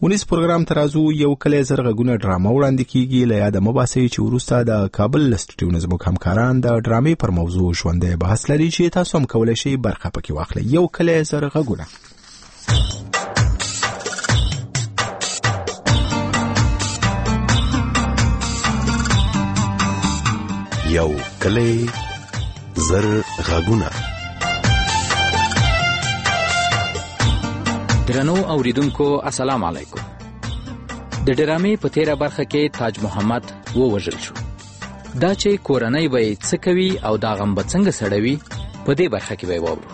ونیس پروګرام ته راځو. یو کلی زر غږونه ډرامه وړاندې کیږي. له یاده مه باسئ چې وروسته د کابل له سټوډیو نه زموږ همکاران د ډرامې پر موضوع ژوندی بحث لري چې تاسو هم کولی شئ برخه پکې واخلئ. یو کلی زر غږونه. یو کلی زر غږونه. درنو اوریدونکو السلام علیکم. د ډرامې په تیره برخه کې تاج محمد ووژل شو. دا چې کورنۍ به یې څه کوي او دا غم به څنګه سړوي په دې برخه کې به یې واورو.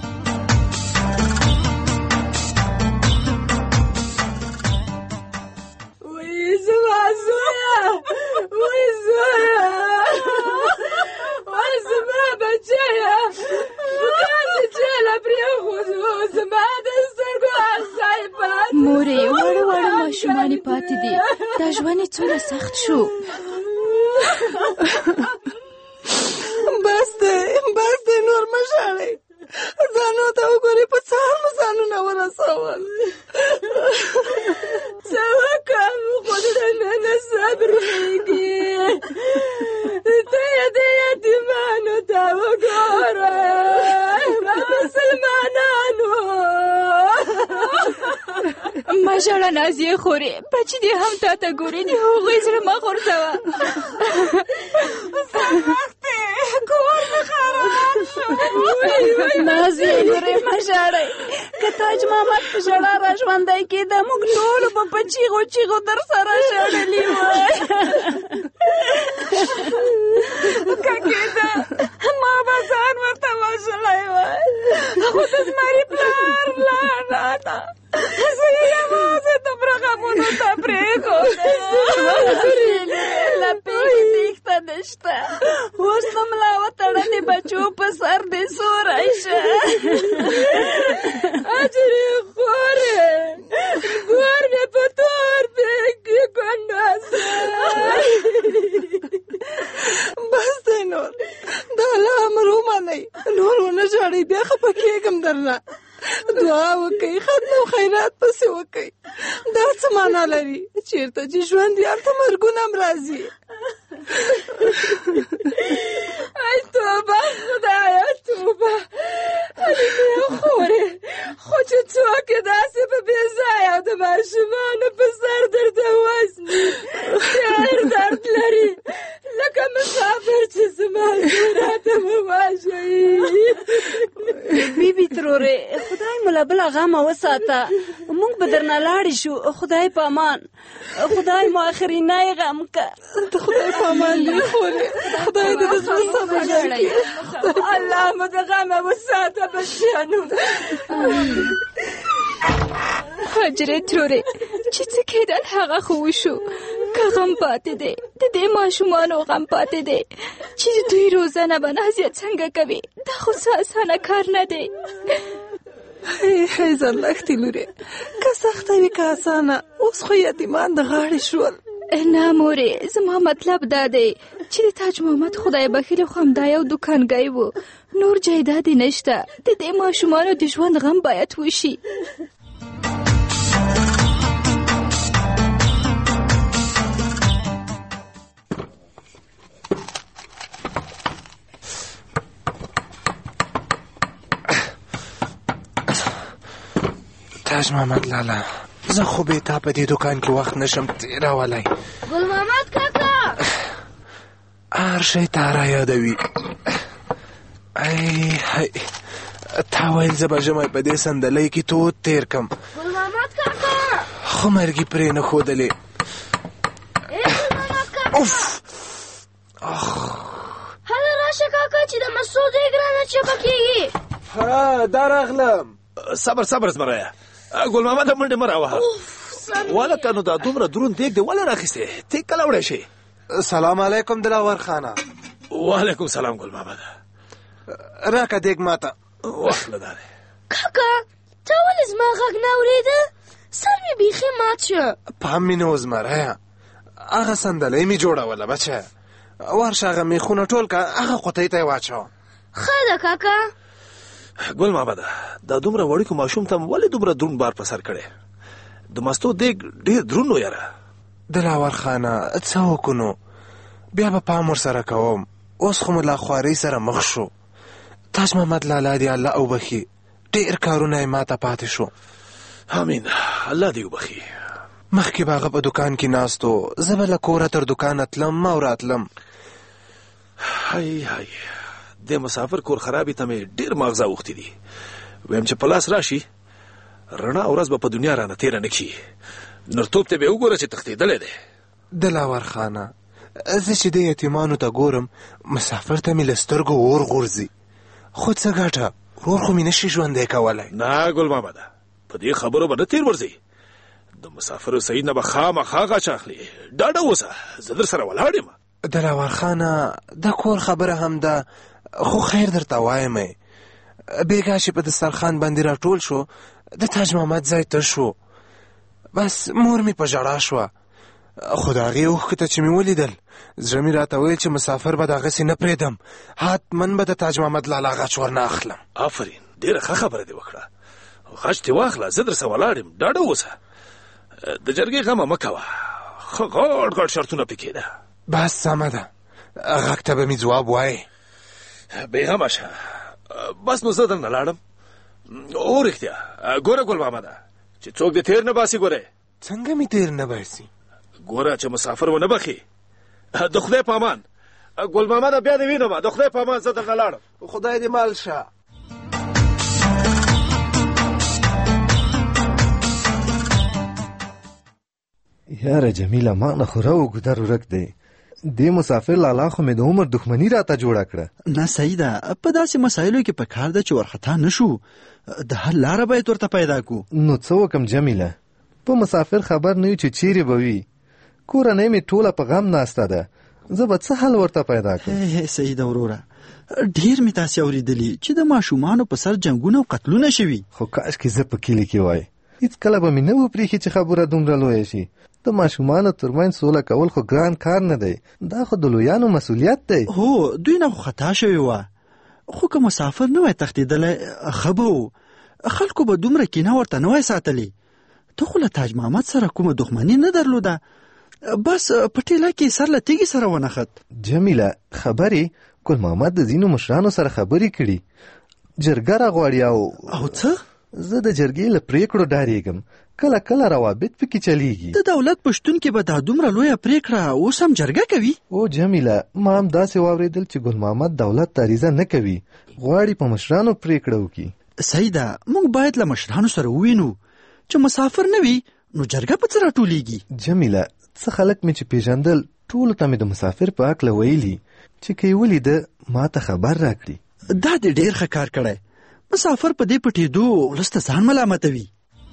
مورې وړه وړه ماشومانې پاتې دي. دا ژوند یې څومره سخت شو. بس دی نور مه ژاړئ. ځانو ته وګورئ په څار مو ځانونه ورسول. څه وکړم خو د نه نه صبرېږي. ته یې د یتیمانو ته وګورئ مسلمانانو. ما ژړه نازیې خورې بچي دې هم تا ته ګورې د هغوی زړه مه غورځوه. سخت کور مې خراب شو. نازیې نورې مه ژاړئ. که تاج محمد په ژړا را ژوندی کېده موږ ټولو به په چیغو چیغو در سره ژړلي وای. که کېده ما به ځان ورته وژلی وای. خو د زمري پلار لاړ راته. زه یې یوازې دومره غمونو ته پرېښودم. لپې کې تېښته نشته. اوس نو ملا وتړلې بچو په سر دې سوری شه. اجرې خورې ګور مې په تور بیګ کې ګنډاسه. بس دی نور د الله امر ومنئ. نور ونه ژاړئ بیا خفه کېږم درنه. دعا وکئ خدمت او خیرات پسې وکئ. دا څه معنا لري چېرته چې ژوند یې هلته مرګونه هم راځي. ای توبه خدایه توبه. علمې خورې خو چې څوک یې داسې په بې ځایه او د ماشومانو په سر درته وزني ډېر درد لري لکه مسافر چې زما راته وواژوي. بیبي ترورې خدای مو له بله غمه وساته. موږ به درنه لاړې شو. خدای په امان. خدای مو آخرینی غم که. ته خدای په امان دی خورې. خدای دې د زړه صبر درکړي. الله مو د غمه وساته بچیانو. حجرې ترورې چې څه کېدل هغه خو وشو. که غم پاتې دی د دې ماشومانو غم پاتې دی چې د دوی روزنه به نازیه څنګه کوي. دا خو څه اسانه کار نه دی. هی زرلښتې لورې که سخته وي که اسانه اوس خو یتیمان د غاړې شول. نه مورې زما مطلب دا دی چې د تاج محمد خدای بخیل خو همدا یو دوکانګی و. نور جایداد یې نشته. د دې ماشومانو د ژوند غم باید وشي. تاج محمد لالا زه خو به تا په دې دوکان کې وخت نشم تېرولی. ګل محمد کاکا هر شی تا را یادوي. ای تا ویل زه به ژمی په دې صندلۍ کې تود تېر کم. ګل محمد کاکا خو مرګي پرې نه ښودلې. اوف هله راشه کاکا چې د مسعودې ګرانه چپه کېږي. ها دا راغلم. صبر زمریه. ګل محمد منډې مه راوهه. ولکه نو دا دومره دروند دیګ دی ولې راخیستې؟ ته کله وړی شي؟ سلام علیکم دلاور خانه. وعلیکم سلام ګل محمد. راکه دیګ ماته. واخله دا دی. کاکا ته ولې زما غږ نه اورېده؟ سر مې بیخي مات شو. پام مې نه و زمریه. هغه صندلۍ مې جوړوله بچه. ورشه هغه میخونه ټول که هغه قطۍ ته یې واچوه. ښه ده کاکا. ګل محمد دا دومره وړوکی ماشوم ته ولې دومره دروند بار په سر کړی؟ د مستو دیګ ډېر دروند و یاره. دلاور خانه څه وکړو، بیا به پام ورسره کوم. اوس خو مو لا خوارۍ سره مخ شو. تاج محمد لالا دې الله وبخي، ډېر کارونه یې ماته پاتې شو. امین، الله دې وبخي. مخکې به هغه په دوکان کې ناست و، زه به له کوره تر دوکانه تلم او راتلم. هی د مسافر کور خرابې ته مې ډېر ماغزه اوښتي دي. ویم چې په لاس راشي رڼا ورځ به په دنیا رانه تېره نه کړي. نرتوب ته به وګوره چې تښتېدلی دی. دلاور خانه، زه چې د یتیمانو ته ګورم مسافر ته مې له سترګو اور غورځي. خو څه ګټه، ورور خو مې نشي ژوندی کولی. نه ګل محمده، په دې خبرو به نه تېر ورځي. د مسافرو سعید نه به خامخا غچ اخلي. ډاډه اوسه، زه در سره ولاړ یم. دلاور خانه، د کور خبره هم ده، خو خیر درته وایم. بیګا چې په دسترخوان باندې راټول شو، د تاج محمد ځای تش شو. بس مور مې په ژړا شوه. خو د هغې اوښکو ته چې مې ولیدل، زړه مې راته ویل چې مسافر به دغسې نه پرېږدم، حتمن به د تاج محمد لالا غچ ورنه اخلم. آفرین، ډېره ښه خبره دې وکړه. غچ دې واخله، زه در سره ولاړ یم. ډاډه اوسه، د جرګې غمه مه کوه. ښه غټ غټ شرطونه پکې ده. بس سمه ده، غږ ته به مې ځواب وایې. بېغمه شه. بس نو زه درنه لاړم. او رښتیا ګوره ګل محمده، چې څوک دې تېر نه باسي. ګوره څنګه مې تېر نه باسي؟ ګوره چې مسافر ونه بخي. د خدای په امان. ګل محمده بیا دې وینم. د خدای په امان، زه درنه لاړم. خدای دې مال شه. یاره جمیله، ما نه خو رو ګدر ورک دی. دې مسافر لالا خو مې د عمر دښمني راته جوړه کړه. نه صحیح ده، په داسې مسایلو کې په کار ده چې ورخطا نه شو. د حل لاره باید ورته پیدا کو. نو څه وکم جمیله، په مسافر خبر نه یو چې چیرې به وي. کورنۍ مې ټوله په غم ناسته ده، زه به څه حل ورته پیدا کړم. صحیح ده وروره، ډېر مې تاسې اورېدلي چې د ماشومانو په سر جنګونه او قتلونه شوي. خو کاشکې زه په کلي کې وای، هېڅکله به مې نه و پرېښي چې خبره دومره لویه شي. د ماشومانو ترمنځ سوله کول خو ګران کار نه دی، دا خو د لویانو مسؤلیت دی. هو دوی نه خو خطا شوې وه، خو که مسافر نه وای تښتېدلی ښه به و. خلکو به دومره کینه ورته نه وای ساتلی. ته خو له تاج محمد سره کومه دښمني نه درلوده، بس په ټیله کې سر له تیږې سره ونښت. جمیله، خبرې ګل محمد د ځینو مشرانو سره خبرې کړي، جرګه راغواړي. او څه؟ زه د جرګې له پریکړو ډارېږم، کله کله روابط پکې چلیږي. د دولت په شتون کې به دا دومره لویه پریکړه اوس هم جرګه کوي؟ او جمیله، ما هم داسې واورېدل چې ګل محمد دولت ته عریضه نه کوي، غواړي په مشرانو پریکړه وکړي. صحیح ده، موږ باید له مشرانو سره ووینو چې مسافر نه وي نو جرګه په څه راټولېږي. جمیله، څه خلک مې چې پیژندل ټولو ته مې د مسافر په هکله ویلي چې که یې ولیده ما ته خبر راکړي. دا دې ډېر ښه کار کړی. مسافر په دې پټېدو ولس ته ځان ملامتوي.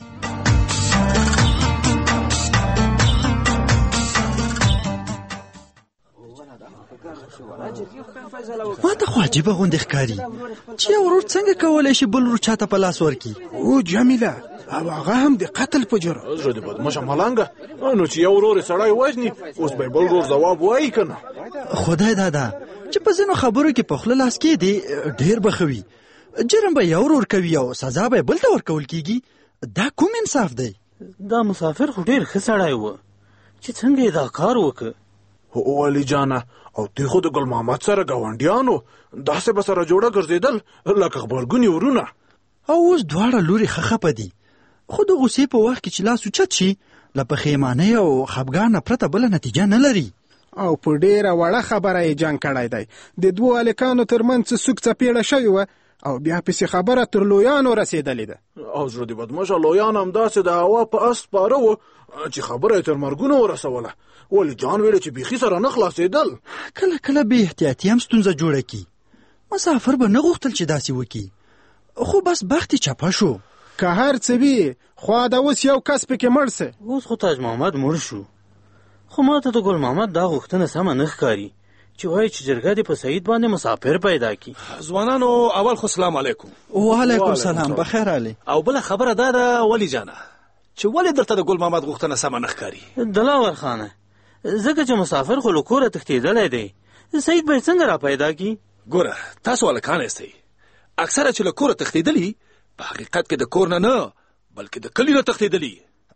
ما ته خو عجیبه غوندې ښکاري چې یو ورور څنګه کولی شي بل ورور چاته په لاس ورکړي. او جمیله، او هغه هم د قتل په جرم. زه دې بدمشه ملنګه، نو چې یو ورور یې سړی وژني، اوس به یې بل ورور ځواب وایي که نه؟ خدای دادا چې په ځینو خبرو کې په خوله لاس کېدې ډېر به ښه وي. جرم به یو ورور کوي او سزا به بل ته ورکول کېږي. دا کوم انصاف دی؟ دا مسافر خو ډېر ښه سړی و چې څنګه یې دا کار وکړ. هو علي جانه، او دوی خو د ګل محمد سره ګاونډیانو، داسې به سره جوړه ګرځېدل لکه غبرګوني ورونه. او اوس دواړه لوري ښه خپه دي، خو د غوسې په وخت کې چې لاس اوچت شي له پښیمانۍ او خفګان نه پرته بله نتیجه نه لري. او په ډېره وړه خبره یې جنګ کړی دی. د دوو هلکانو ترمنځ څه سوک څپېړه شوې وه او بیا پسې خبره تر لویانو رسېدلې ده. او زړه دې بدمشه، لویان هم داسې د هوا په اس سپاره وو چې خبره یې تر مرګونو ورسوله. ولې جان ویلې چې بیخي سره نه خلاصېدل. کله کله بې احتیاطي هم ستونزه جوړه کړي. مسافر به نه غوښتل چې داسې وکړي، خو بس بخت یې چپه شو. که هر څه وي، خو دا اوس یو کس پکې مړ سه. اوس خو تاج محمد مړ شو، خو ما ته د ګل محمد دا غوښتنه سمه نه ښکاري چې وایي چې جرګه دې په سعید باندې مسافر پیدا کړي. ځوانانو، اول خو سلام علیکم. وعلیکم سلام، بخیر علي. او بله خبره دا ده ولی جانه چې ولې درته د ګل محمد غوښتنه سمه نه ښکاري؟ دلاور خانه، ځکه چې مسافر خو له کوره تښتېدلی دی، سعید به یې څنګه را پیدا کړي؟ ګوره، تاسو هلکان یاستئ، اکثره چې له کوره تښتېدلي په حقیقت کې د کور نه بلکې د کلي نه تښتېدلي.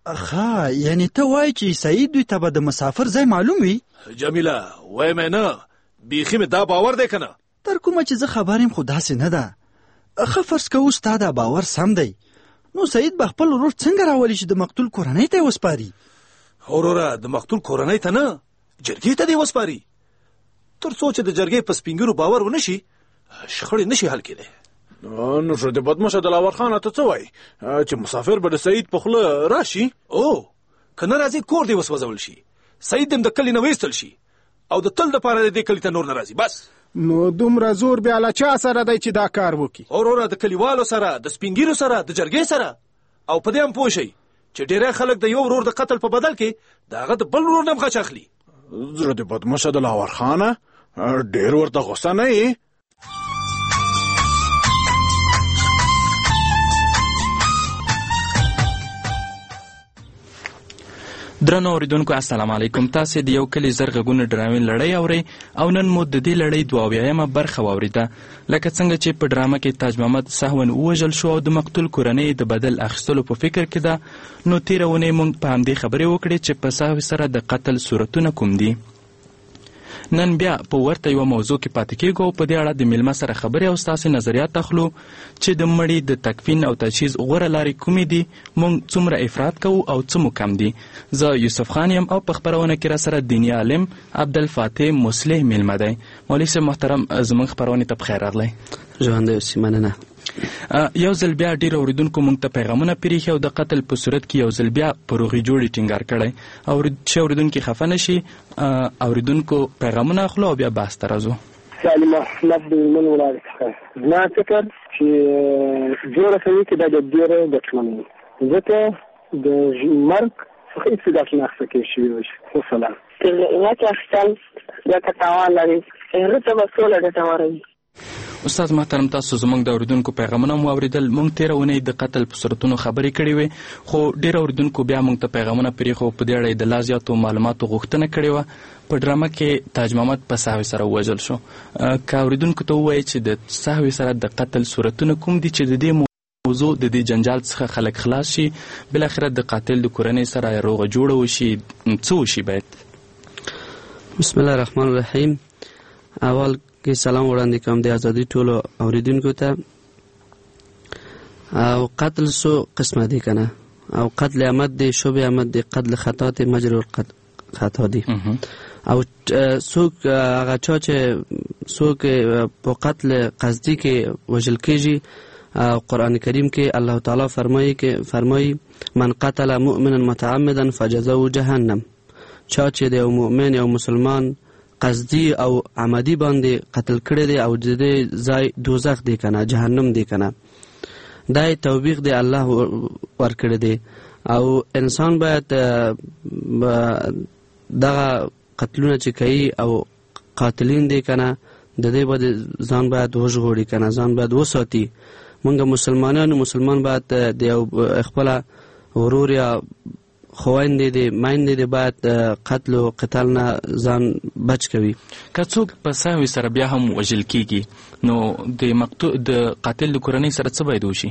ښه یعنې ته وایې چې سعید دوی ته به د مسافر ځای معلوم وي؟ جمیله وایم نه، بیخي مې دا باور دی که نه؟ تر کومه چې زه خبر یم خو داسې نه ده. ښه فرض کوو ستا دا باور سم دی، نو سعید به خپل ورور څنګه راولي چې د مقتول کورنۍ ته یې وسپاري؟ وروره د مقتول کورنۍ ته نه، جرګې ته دې وسپاري. تر څو چې د جرګې په سپین ږیرو باور ونه شي، شخړې نشي حل کېدی. نو شو د بدمشه دلاور خانه ته څه وایي چې مسافر به د سعید په خوله راشي؟ او که نه راځي کور دې وسوځول شي، سعید دې د کلي نه ویستل شي او د تل دپاره دې کلي ته نور نه راځي. بس نو دومره زور بیا له چا سره دی چې دا کار وکړي؟ وروره د کلیوالو سره، د سپین ږیرو سره، د جرګې سره. او په دې هم پوه شئ چې ډېری خلک د یو ورور د قتل په بدل کې د هغه د بل ورور نه هم غچ اخلي. زړه د بدمشه دلاور خانه ډېر ورته غوسه نه یې؟ درنو اوریدونکو السلام علیکم. تاسې د یو کلي زر غږونه ډرامې لړۍ اورئ او نن مو د دې لړۍ 72مه برخه واورېده. لکه څنګه چې په ډرامه کې تاج محمد سهوا ووژل شو او د مقتول کورنۍ د بدل اخیستلو په فکر کې ده، نو تېره اونۍ موږ په همدې خبرې وکړې چې په سهو سره د قتل صورتونه کوم دي. نن بیا په ورته یوه موضوع کې پاتې کېږو او په دې اړه د میلمه سره خبرې او ستاسې نظریات اخلو چې د مړي د تکفین او تجهیز غوره لارې کومې دي، موږ څومره افراط کوو او څه مو کم دي. زه یوسف خان یم او په خپرونه کې راسره دیني عالم عبدالفاتح مصلح میلمه دی. مولوي صاحب محترم زموږ خپرونې ته پخیر راغلی. ژوندی اوسې، مننه. یو ځل بیا ډېر اوریدونکو موږ ته پیغامونه پرېښي او د قتل په صورت کې یو ځل بیا په روغې جوړې ټینګار کړی او چې اوریدونکي خفه نه شي، اوریدونکو پیغامونه اخلو او بیا بحث ته راځو. سالم احمد د هلمند ولایت څخه. زما فکر چې جوړه کوي چې دا ډېره ګټمن وي، ځکه د مرګ څخه هېڅ ګټه نه اخیستل شوې وي. وسلام. غچ اخیستل ګټه تاوان لري، هغه ته به سوله ګټوره وي. استاد محترم، تاسو زموږ د اوریدونکو پیغامونه مو اوریدل. موږ تېره اونۍ د قتل په صورتونو خبرې کړې وې، خو ډېر اوریدونکو بیا موږ ته پیغامونه پرېښو، په دې اړه یې د لا زیاتو معلوماتو غوښتنه کړې وه. په ډرامه کې تاج محمد په سهوې سره ووژل شو. که اوریدونکو ته ووایي چې د سهوې سره د قتل صورتونه کوم دي چې د دې موضوع د دې جنجال څخه خلک خلاص شي، بالاخره د قاتل د کورنۍ سره روغه جوړه وشي، څه وشي باید؟ بسم الله الرحمن الرحیم. اول کې سلام وړاندې کوم د ازادي ټولو اوریدونکو ته. او قتل سو قسمه دي کنه، او قتل عمد دي، شبه عمد دي، قتل خطا دي، مجرور خطا دي. او څوک هغه چا چې څوک په قتل قصدي کې وژل کېږي، قرآن کریم کې الله تعالی فرمایي من قتل مؤمنا متعمدا فجزاؤه جهنم. چا چې د یو مؤمن یو مسلمان قصدي او عمدي باندې قتل کړی دی او د دې ځای دوزخ دی کنه، جهنم دی کنه. دا توبیخ دی الله ورکړی دی او انسان باید دغه قتلونه چې کوي او قاتلین دی کنه، د دې باید ځان باید وژغوري کنه، ځان باید وساتي. موږ مسلمان باید د یو خپل ورور یا خویندې دي میندې دي باید قتل او قتال نه ځان بچ کوي. که څوک په سهوې سره بیا هم وژل کېږي، نو د قاتل د کورنۍ سره څه باید وشي؟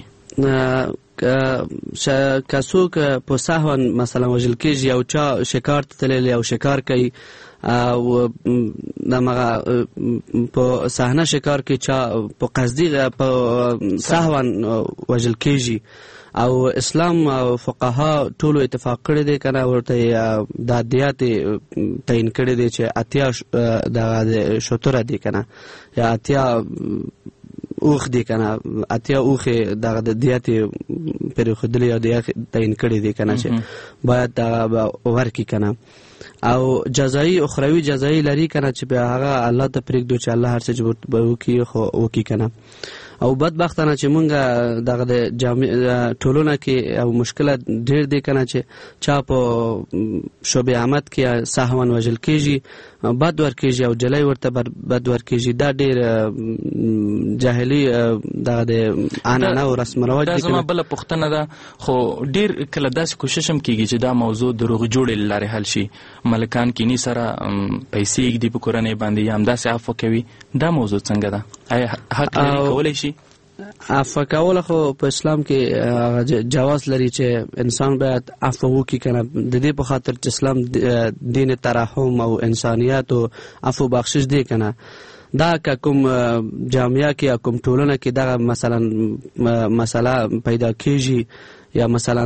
که څوک په سهوا مثلا وژل کېږي او چا شکار ته تللی او شکار کوي او دغه په صحنه شکار کې چا په قصدي په سهوا وژل کېږي او اسلام او فقها ټولو اتفاق کړی دی کنه، ورته د دیات تعین کړی دی چې اتیا د شتره دی کنه یا اتیا اوخ دی کنه، اتیا اوخ دغه د دیات پر خدلی یا د تعین کړی دی کنه چې باید دغه ورکی کنه. او جزایی اخروی جزایی لري کنه چې به هغه الله ته پرېږدو چې الله هر څه به وکړي خو وکړي کنه. او بدبختانه چې مونږ دغه د ټولنه کې او مشکلات ډېر دی کنه چې چا په شبه عمد کې سهوا وژل کېږي، بد ورکېږي او جلۍ ورته بد ورکېږي. دا ډېر جاهلي دغه د عنعنه او رسم رواج دی. دا زما بله پوښتنه ده، خو ډېر کله داسې کوشش هم کېږي چې دا موضوع د روغې جوړې له لارې حل شي. ملکان کینی سره پیسې ږدي په کورنۍ باندې یا همداسې عفو کوي. دا موضوع څنګه ده؟ آیا حق لري کولی شي؟ عفو کول خو په اسلام کې جواز لري چې انسان باید عفو وکړي کنه. د دې په خاطر چې اسلام دین ترحم او انسانیت او عفو بخشش دی کنه. دا که کوم جامعه کې یا کوم ټولنه کې دغه مثلا مسله پیدا کیږي یا مثلا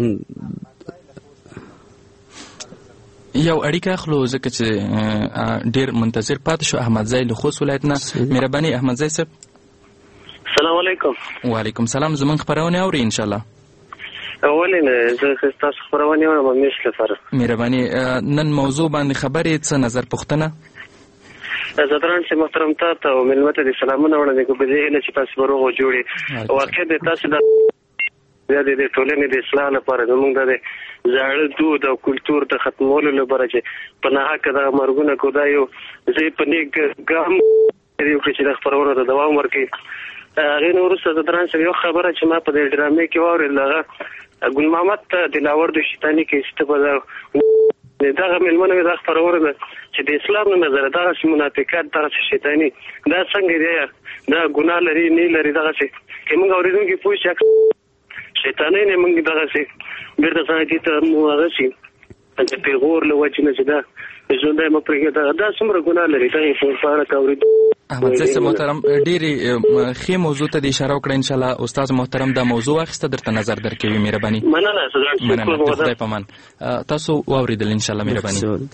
یو اړیکه اخلو ځکه چې ډیر منتظر پاتې شو احمدزی له خوست ولایت نه. مهرباني احمدزی صاحب. السلام علیکم. وعلیکم السلام. زمونږ خپرونه اوري ان شاء الله؟ ولې نه، زه ستاسو خپرونه اورم همیش لپاره. مهرباني نن موضوع باندې خبرې څه نظر پوښتنه؟ زه دران چې محترم تاسو او ملت ته سلامونه وړاندې کوم په دې چې تاسو بروغ جوړي. واقع د تاسو د ټولنې د اصلاح لپاره زموږ د زاړه دود او کلتور د ختمولو لپاره چې په ناحقه د مرګونه کو دا یو زه په نیک ګام یو چې د خبرونو د دوام ورکړي. هغه نو وروسته د دران چې یو خبره چې ما په دې ډرامې کې واورېدل هغه ګل محمد دلاور د شیطانی کې استفاده دغه ملمنه د خبرونه چې د اسلام نه نظر دغه منافقت دغه شیطانی دا څنګه دی دا ګناه لري نه لري دغه چې موږ اورېدونکو پوه شي شیطانی نه موږ دغه چې بیرته ځای ته مو هغه شي چې پیغور له وجه نه چې دا ژوندۍ مو پرېږده دا څومره ګناه لري دغه په اړه اورېدو. احمدزی محترم ډېرې ښې موضوع ته د اشاره وکړه. انشاءالله استاد محترم دا موضوع واخیسته درته نظر درکوي. مهرباني. مننه د خدای په امان. تاسو واورېدل انشاءالله. مهرباني.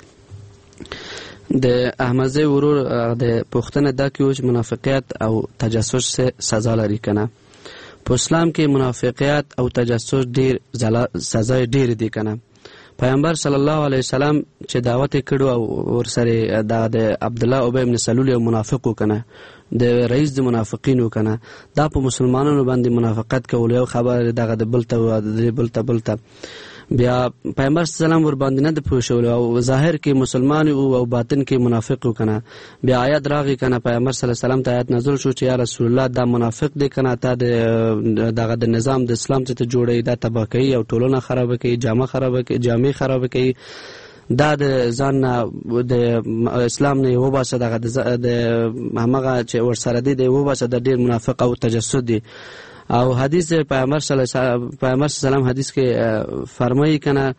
د احمدزی ورور د پوښتنه دا کوي چې منافقت او تجسس سزا لري کنه. په اسلام کې منافقت او تجسس ډېر سزا ډېر دي کنه. پیغمبر صلی الله علیه وسلم چې دعوت کړو او ورسره د عبد الله ابی بن سلول یو منافق وکنه، د رئیس د منافقینو کنه. دا په مسلمانانو باندې منافقت کول یو خبر دغه د بلته بیا پیغمبر صلی الله علیه وسلم ور باندې نه د پوښول او ظاهر کې مسلمان او باطن کې منافق وکنه. بیا آیات راغی کنه پیغمبر صلی الله علیه وسلم ته آیات نازل شو چې یا رسول الله دا منافق دی کنه، تا دغه د نظام د اسلام ته جوړی دا تباہ کوي او ټولنه خراب کوي، جامع خراب کوي. دا د ځان د اسلام نه یو باسه دغه د همغه چې ورسره دی د یو باسه د ډیر منافق او تجسس دی. او حدیث پیغمبر صلی الله علیه وسلم حدیث کې فرمایي کنه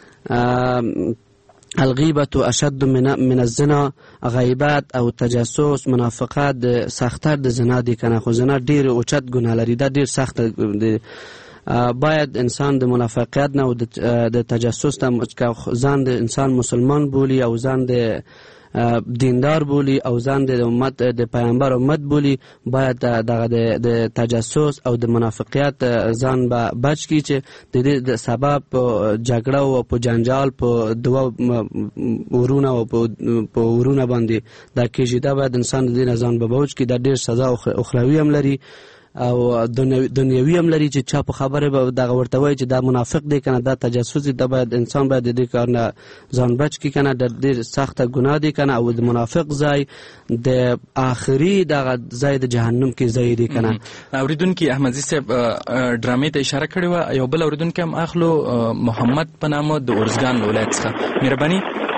الغیبت اشد من الزنا، غیبت او تجسس منافقت سخت‌تر د زنا دي کنه. خو زنا ډیر اوچت ګناه لري، دا ډیر سخت دی. باید انسان د منافقت نه او د تجسس نه ځان د انسان مسلمان بولی او ځان د دیندار بولی او ځان د امت د پیغمبر امت بولی. باید دغه د تجسس او د منافقیت ځان به بچ کی چې د دې د سبب جګړه او په جنجال په دوه ورونه او په ورونه باندې دا کېږي. دا باید انسان د دې ځان به بوج کی. دا ډیر سزا اخروی هم لري او دنیوي هم لري چې چا په خبره به دغه ورته وایي چې دا منافق دی کنه، دا تجسس دی. دا باید انسان باید د دې کار نه ځان بچ کی کنه. د ډیر سخته ګناه دی کنه او د منافق ځای د آخري دغه ځای د جهنم کې ځای دی کنه. اوریدونکي احمدزی صاحب ډرامې ته اشاره کړې وه. یو بل اوریدونکي هم اخلو محمد په نامه د ارزګان ولایت څخه. مهرباني.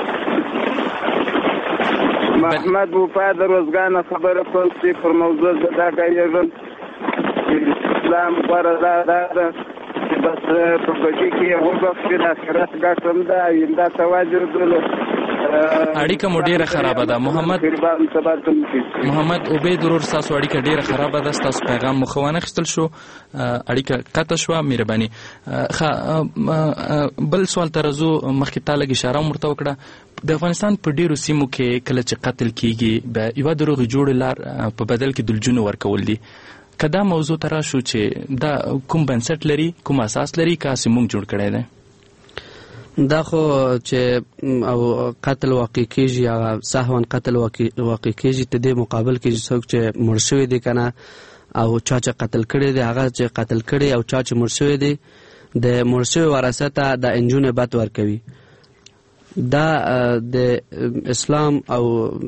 محمد وفاد روزګان خبره کوم چې پر موضوع دا کوي اسلام پر دا چې بس په بګی کې وګورئ چې د آخرت ګټم دا ایندا تواجر دلو اړیکه مو ډیره خرابه ده. محمد عبید ورور تاسو اړیکه ډیره خرابه ده، تاسو پیغام مخونه خستل شو، اړیکه قطع شو. مهرباني. بل سوال ترزو مخکې تعالی اشاره مرته وکړه. د افغانستان په ډیرو سیمو کې کله چې قتل کیږي به یو دروغ جوړ لار په بدل کې دلجون ورکول دي. کدا موضوع ترا شو چې دا کوم بنسټ لري، کوم اساس لري، کاسې مونږ جوړ کړی دی؟ دا خو چې او قتل واقع کیږي هغه سهوا قتل واقع کیږي ته د مقابل کې څوک چې مړ شوی دی کنه او چا چې قتل کړی دی هغه چې قتل کړی او چا چې مړ شوی دی د مړ شوی ورثه ته د انجونه بت ورکوي. دا د اسلام او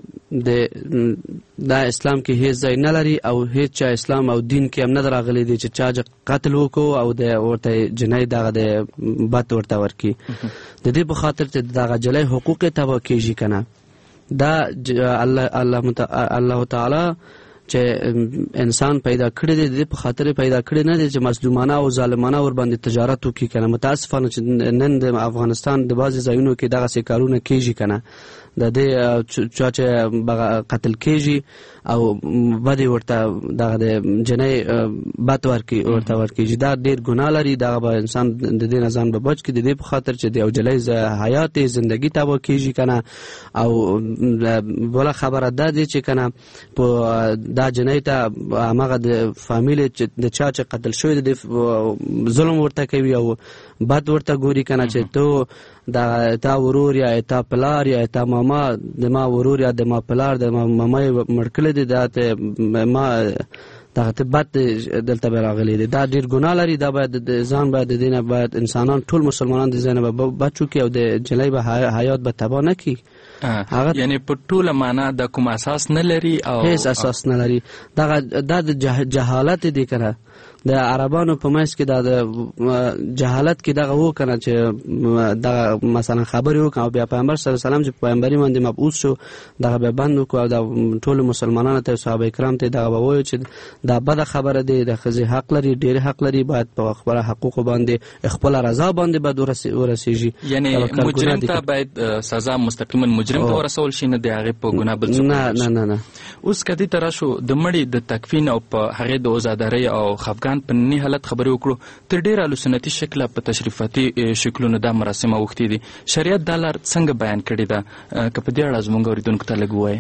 د اسلام کې هیڅ ځای نه لري او هیڅ چا اسلام او دین کې هم نه راغلی دی چې چا قتل وکړو او د ورته جنۍ دغه د بت ورته ورکي. د دې په خاطر چې دغه جلۍ حقوق تباه کیږي کنه. دا الله تعالی چې انسان پیدا کړی دی د په خاطر پیدا کړی نه دی چې مظلومانه او ظالمانه ور باندې تجارت وکړي کنه. متاسفانه چې نن د افغانستان د بعضې ځایونو کې دغسې کارونه کیږي کنه، د دې چا چې قتل کیږي او بدې ورته دغه د جنۍ بد ورته ورکېږي، دا ډېر ګناه لري. دغه به انسان د دې نه ځان به بچ کړي د دې په خاطر چې د یو جلۍ حیات یې زندګي تباه کیږي کنه. او بله خبره دا دی چې کنه په دا جنۍ ته همغه د فامیل د چا چې قتل شوی د ظلم ورته کوي او بد ورته ګوري کنه چې تو تا ورور یا تا پلار یا تا ماما د ما ورور یا د ما پلار د ما ماما مړ کړی دی، دا ته ما دغه ته بد دلته به راغلی دی. دا ډېر ګناه لري. دا باید ځان باید د دې نه باید انسانان ټول مسلمانان د ځای نه به بچ وکړي او د جلۍ به حیات به تباه نه کړي. یعنی په ټوله معنا د کوم اساس نه لري او هیڅ اساس نه لري. دا د جهالت دی کنه. د عربانو په منځ کې دا د جهالت کې دغه و کنه چې دغه مثلا خبرې وکړه او بیا پیغمبر صلی الله علیه وسلم چې پیغمبري باندې مبعوث شو دغه به بند وکړو او د ټولو مسلمانانو ته صحابه کرام ته دغه به ووایو چې دا بده خبره دی، د ښځې حق لري، ډېر حق لري، باید په خپله حقوقو باندې خپله رضا باندې باید ورسېږي. یعنی مجرم ته باید سزا مستقیما مجرم ته ورسول شي، نه د هغې په ګناه بل څوک نه. اوس که دې ته راشو د مړي د تکفین او په هغې د عزادارۍ او خفګان په ننني حالت خبرې وکړو، تر ډېره له سنتي شکله په تشریفاتي شکلونو دا مراسم اوښتي دي. شریعت دا لار څنګه بیان کړې ده؟ که په دې اړه زموږ اورېدونکو ته لږ ووایې.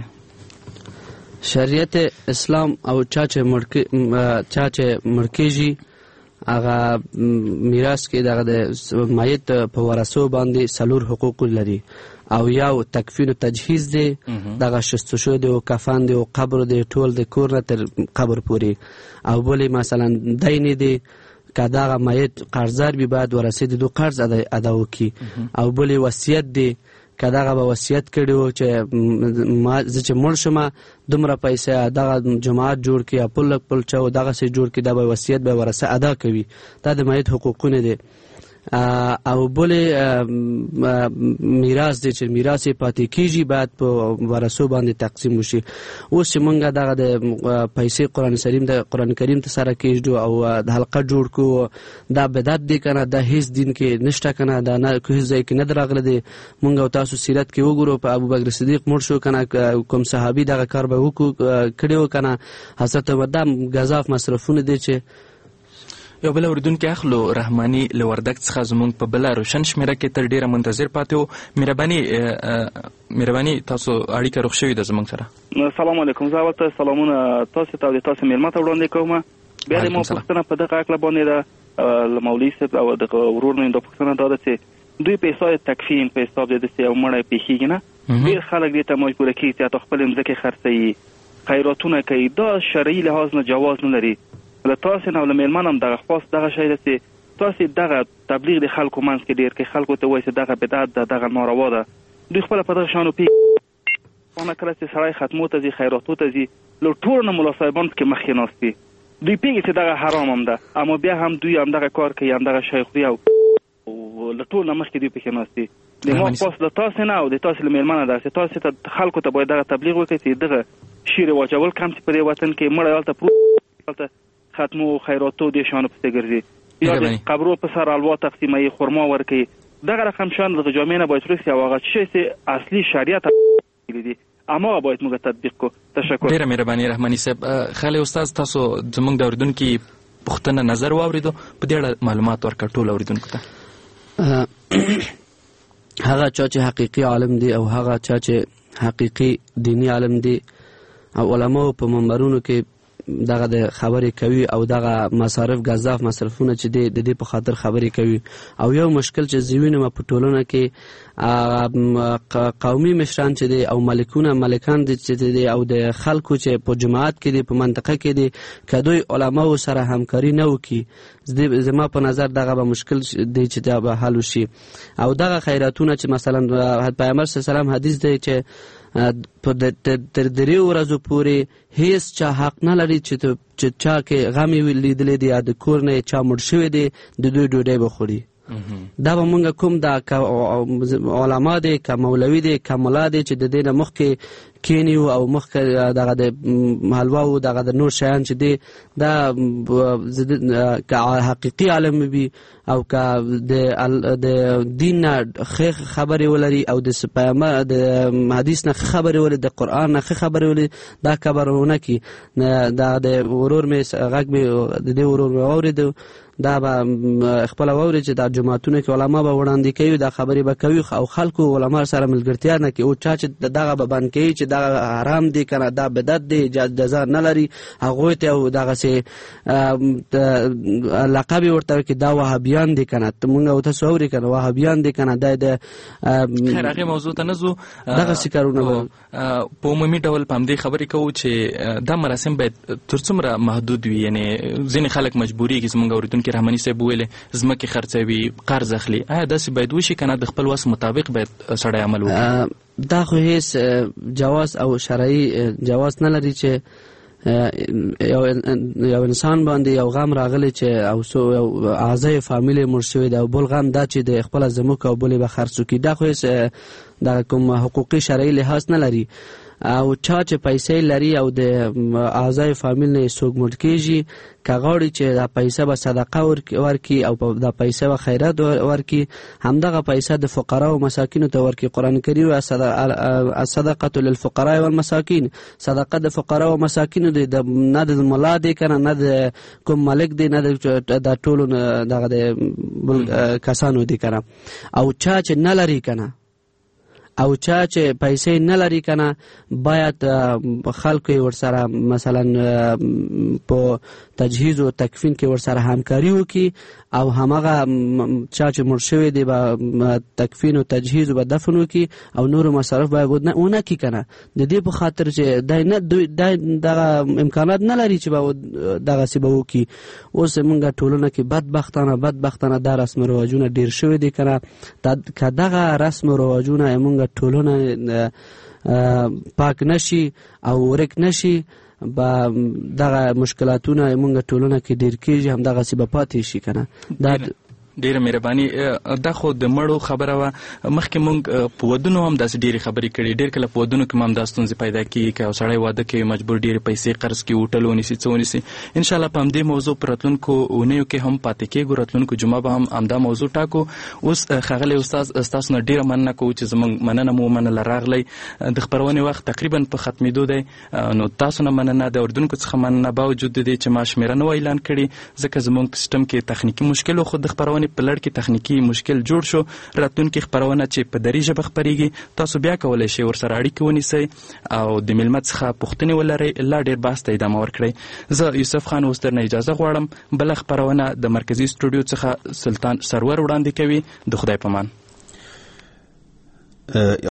شریعت اسلام او چا چې مړ کېږي هغه میراث کې دغه د میت په ورثو باندې 4 حقوق لري، او یو تکفین و تجهیز دی، دغه شستشو دی او کفن دی او قبر دی، ټول د کور نه تر قبر پورې. او بلې مثلا دین دی، که دغه میت قرضدار وي باید ورثه د دو قرض ادا وکړي. او بلې وصیت دی، که دغه به وصیت کړی و چې زه چې مړ شم دومره پیسې دغه جماعت جوړ کړي یا پل چا دغسې جوړ کړي، دا به وصیت به ورثه ادا کوي. دا د میت حقوقونه دی. او بلې میراث دی چې میراث یې پاتې کېږي باید په ورثو باندې تقسیم وشي. اوس چې موږ دغه د پیسې قرآن کریم ته سره کېږدو او د حلقه جوړ کړو، دا بدعت دی که نه؟ دا هیڅ دین کې نشته که نه؟ دا نه هیڅ ځای کې نه راغلی دی. موږ او تاسو سیرت کې وګورو، په ابوبکر صدیق مړ شو که نه، کوم صحابي دغه کار به کړی و که نه؟ حضرت عمر. دا ګزاف مصرفونه دی چې یو بل اورېدونکی اخلو رحماني له وردګ څخه زموږ په بله روشن شمېره کې تر ډېره منتظر پاتې و. مهرباني تاسو اړیکه روغ شوې ده زموږ سره. سلام علیکم. زه اول ته سلامونه تاسو ته او د تاسو مېلمه ته وړاندې کوم. بیا د ما پوښتنه په دغه هکله باندې ده له مولوي صاحب او دغه ورور نه دا پوښتنه دا ده چې دوی په حساب تکفین په حساب د داسې یو مړی پېښېږي نه، ډېر خلک دې ته مجبوره کېږي چې حتی خپلې مځکې خرڅوي، خیراتونه کوي. دا شرعي لحاظ نه جواز نه لري. له تاسې نه او له مېلمن هم دغه خواست دغه شی ده چې تاسې دغه تبلیغ د خلکو منځ کې ډېر کې خلکو ته وایي چې دغه بدعت ده، دغه ناروا ده. دوی خپله په دغه شیانو پوهېږي. کله چې سړی ختمو ته ځي، خیراتو ته ځي، له ټولو نه ملا صاحبان پکې مخکې ناست دي. دوی پوهېږي چې دغه حرام هم ده، اما بیا هم دوی همدغه کار کوي، همدغه شی خوري او له ټولو نه مخکې دوی پکې ناست دي. د ما خواست له تاسې نه او د تاسې له مېلمنه ده چې تاسې ته خلکو ته باید دغه تبلیغ وکړئ چې دغه شیر واچول کم چې په دې وطن کې مړی هلته پروت ختمو خیراتو دې شیانو پسې ګرځي، یا د قبرو په سر الوا تقسیموي، خرما ورکوي. دغه رقم شیان دغه جامعې نه باید ورسي او هغه شی چې اصلي شریعت دي هماغه باید موږ تطبیق کړو. تشکر. ډېره مهرباني رحماني صاحب. خالي استاد تاسو زموږ د اورېدونکي پوښتنه نظر واورېدو، په دې اړه معلومات ورکړه ټولو اورېدونکو ته. هغه چا چې حقیقي عالم دی او هغه چا چې حقیقي دینی عالم دی او علماو په منبرونو کې دغه د خبرې کوي او دغه مصارف ګزاف مصرفونه چې دی د دې په خاطر خبرې کوي. او یو مشکل چې زه وینم په ټولنه کې قومي مشران چې دی او ملکان دي چې دی او د خلکو چې په جماعت کې دی، په منطقه کې دی، که دوی علماو سره همکاري نه وکړي، زما په نظر دغه به مشکل دی چې دا به حل وشي. او دغه خیراتونه چې مثلا پیغمبر صلی الله علیه وسلم حدیث دی چې تر 3 ورځو پورې هیڅ چا حق نه لري چې چا کې غم یې لیدلی دی یا د کور نه چا مړ شوی دی د دوی ډوډۍ به خوري. دا به مونږ کوم دا علما دی، که مولوي دی، که ملا دی چې د دې نه مخکې کینیو او مخکې دغه د حلوا او دغه د نور شیان چې دی دا که حقیقي عالم وي او که د دین نه ښه خبرې ولري او د پیغمبر د حدیث نه خبرې ولري د قرآن نه خبرې ولري دا خبرونه کی دا د ورور مې غږ مې د دې ورور مې واورېد دا به خپل واوري چې د جماعتونو کې علما به وړاندې کوي دا خبرې به کوي او خلکو علما سره ملګرتیا نه کوي او چا چې دغه به بند کوي چې دا حرام دی کنه دا بدعت دی جزا نه لري هغوی ته او دغسې لقب ورته کې دا وهابیان دي کنه مونږ او تاسو اوري کنه وهابیان دي کنه دا د خیر هغې موضوع ته نه ځو دغسې کارونه په عمومي ډول په همدې خبرې کوو چې دا مراسم باید تر څومره محدود وي یعنې ځینې خلک مجبورېږي زموږ اورېدونکي رحماني صاحب ویلې ځمکې خرڅوي قرض اخلي آیا داسې باید وشي که نه د خپل وس مطابق باید سړی عمل وکړي دا خو هیڅ جواز او شرعي جواز نه لري چې یو انسان باندې یو غم راغلی چې او اعضای فامیل مړ شوي دی او بل غم دا چې د خپله زموږ او بلې به خرڅ وکړي دا خو هیڅ د کوم حقوقي شرعي لحاظ نه لري او چا چې پیسې لري او د اعضای فامیل نه څوک مړ کېږي که غواړي چې دا پیسه به صدقه ورکړي او دا پیسه به خیرات ورکړي همدغه پیسه د فقرا او مساکینو ته ورکړي قرآن کریم الصدقه للفقراء والمساکین صدقه د فقرا او مساکینو دی نه د ملا دی کنه نه د کوم ملک دی نه د ټولو دغه د کسانو دی کنه او چا چې نه لري کنه او چا چې پیسې نه لري کنه باید خلکو ورسره مثلا په تجهیز او تکفین کې ورسره همکاري وکړي او همغه چا چې مړ شوی دی به تکفین او تجهیز او دفن وکړي او نور مصارف باید ونه کړي کنه د دې په خاطر چې دغه امکانات نه لري چې به دغسې به وکړي اوس موږ ټولنه کې بدبختانه دا رسم رواجونه ډېر شوي دي کنه که دغه رسم رواجونه موږ ټولنه پاک نشي او ورک نشي با دغه مشکلاتونه موږ ټولنه کې ډېر کېږي همدغسې به پاتې شي کنه دا ډیره مهرباني دا خو د مړو خبره وه مخکې موږ په ودونو هم داسې ډېرې خبرې کړي ډېر کله په ودونو کې هم دا ستونزې پیدا کېږي که یو سړی واده کوي مجبور ډېرې پیسې قرض کړي هوټل ونیسي څه ونیسي انشاءالله په همدې موضوع په راتلونکو اونیو کې هم پاتې کېږو راتلونکو جمعه به هم همدا موضوع ټاکو اوس ښاغلی استاد ستاسو نه ډېره مننه کوو چې زموږ مننه مو ومنله راغلی د خپرونې وخت تقریبا په ختمېدو دی نو تاسو نه مننه د اردونکو څخه مننه باوجود د دې چې ما شمېره نه وه اعلان کړې ځکه زموږ په سیسټم کې تخنیکي مشکل و خو د خپرونې په لړ کې تخنیکي مشکل جوړ شو راتلونکي خپرونه چې په دري ژبه خپرېږي تاسو بیا کولی شئ ورسره اړیکې ونیسئ او د مېلمه څخه پوښتنې ولرئ لا ډېر بحث ته ادامه ورکړئ زه یوسف خان اوس درنه اجازه غواړم بله خپرونه د مرکزي سټوډیو څخه سلطان سرور وړاندې کوي د خدای په امان